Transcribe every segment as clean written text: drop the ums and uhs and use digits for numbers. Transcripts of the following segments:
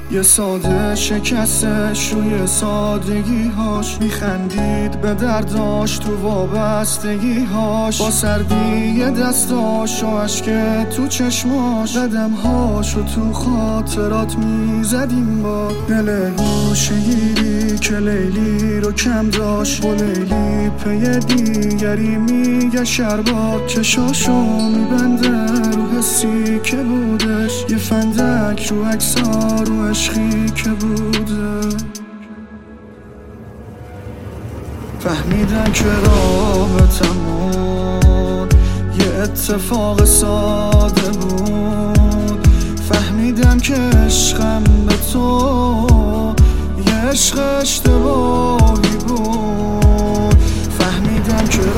یه ساده شکستش روی سادگیهاش، میخندید به درداش تو وابستگیهاش، با سردی دستاش و عشق تو چشماش، قدمهاش و تو خاطرات میزدیم با دل گوشه‌گیری که لیلی رو کم داشت، با لیلی پی دیگری میگه شربات، چشاشو میبنده رو حسی که بودش، یه فندک رو عکس‌ها رو عشقی که بوده. فهمیدم که رابطمون یه اتفاق ساده بود، فهمیدم که عشقم به تو یه عشق اشتباهی بود، فهمیدم که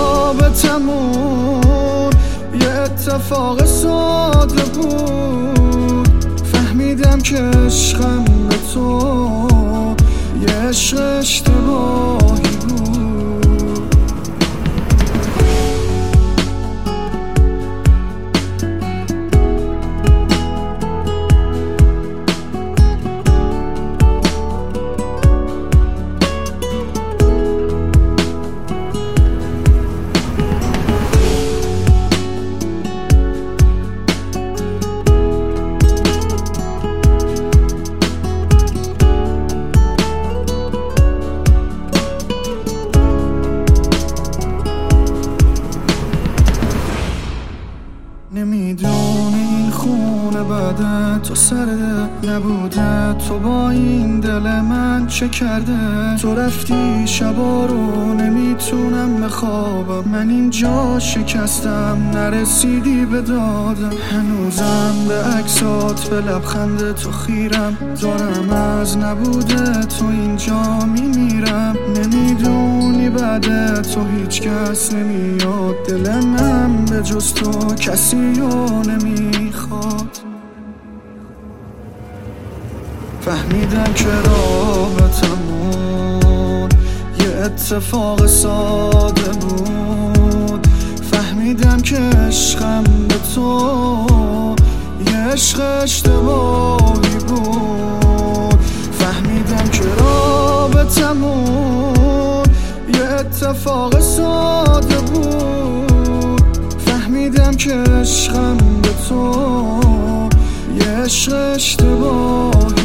رابطمون یه اتفاق ساده بود، فهمیدم که عشقم به تو یه عشق اشتباهی بود. نمیدونی این خونه بعد تو سرده نبوده، تو با این دل من چه کرده، تو رفتی شبا رو نمیتونم بخوابم، من اینجا شکستم نرسیدی به دادم، هنوزم به عکسات به لبخند تو خیرم، دارم از نبوده تو اینجا میمیرم، نمیدونی بعد تو هیچ کس نمیاد، دل من به جز تو کسی رو نمیخواد. فهمیدم که رابطمون یه اتفاق ساده بود، فهمیدم که عشقم به تو یه عشق اشتباهی بود، فهمیدم که رابطمون یه اتفاق ساده بود، فهمیدم که عشقم به تو یه عشق اشتباهی